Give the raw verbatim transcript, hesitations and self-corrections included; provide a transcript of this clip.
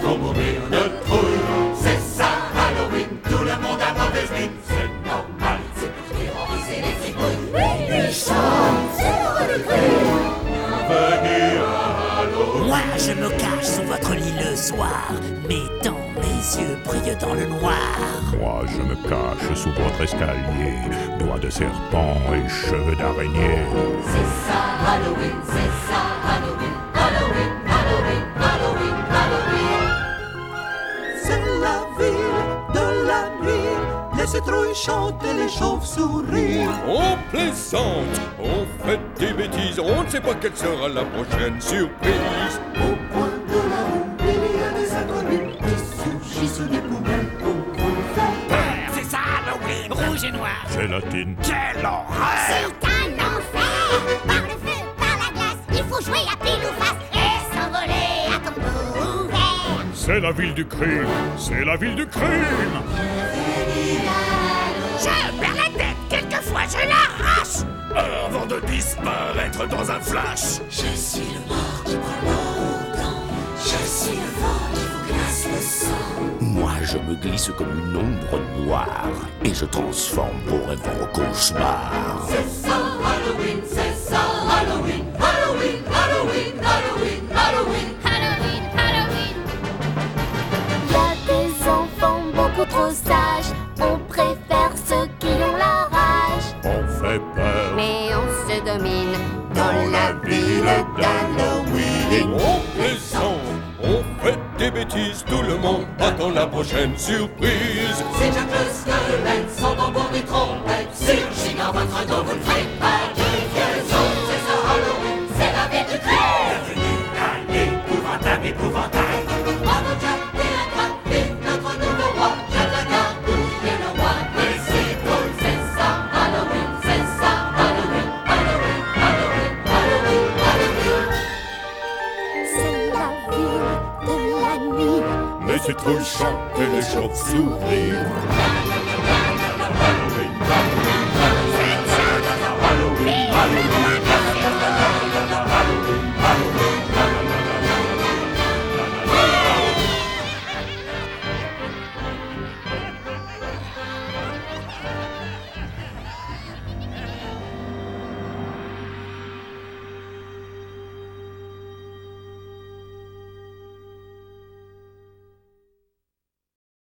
pour mourir de trouille. C'est ça Halloween, tout le monde a mauvaise mine. C'est normal, c'est pour terroriser les citrouilles. Minuit sonne, c'est l'heure de crime. Bienvenue à Halloween. Moi je me cache sous votre lit le soir, mettant mes yeux brillent dans le noir. Moi je me cache sous votre escalier, doigts de serpent et cheveux d'araignée. C'est ça Halloween, c'est ça Halloween. Halloween, Halloween, Halloween, Halloween. C'est la ville de la nuit, les citrouilles chantent et les chauves-souris. On plaisante, on fait des bêtises, on ne sait pas quelle sera la prochaine surprise. Au coin de la rue, il y a des inconnus qui surgissent des poubelles pour vous faire peur. C'est ça Halloween, rouge et noir. Gélatine. Quelle horreur! C'est un enfer. Par le feu, par la glace, il faut jouer à pile ou face et s'envoler à tombeau ouvert. C'est la ville du crime, c'est la ville du crime. Je perds la tête, quelquefois je l'arrache. Avant de disparaître dans un flash. Je suis le mort qui prend longtemps. Je suis le vent qui vous glace le sang. Moi, je me glisse comme une ombre noire et je transforme vos rêves en cauchemars. C'est ça Halloween, c'est ça Halloween. Halloween, Halloween, Halloween, Halloween. Halloween, Halloween. Il y a des enfants beaucoup trop sages. On préfère ceux qui ont la rage. On fait peur Mais on se domine dans la ville d'Halloween. On plaisante, on fait des bêtises, tout le monde attend la prochaine surprise. C'est Jack le squelette, sans tambour ni trompette. Surgit dans votre dos, vous ne ferez pas de liaison. C'est ça Halloween, c'est la ville du crime. Bienvenue à l'épouvantable épouvantail. Bravo Jack, t'es un crack, vive notre nouveau roi. Jack la Garbouille est le roi des citrouilles. C'est ça Halloween, c'est ça Halloween. Halloween, Halloween, Halloween, Halloween. C'est la ville de la nuit. Les citrouilles chantent et les chauves-souris.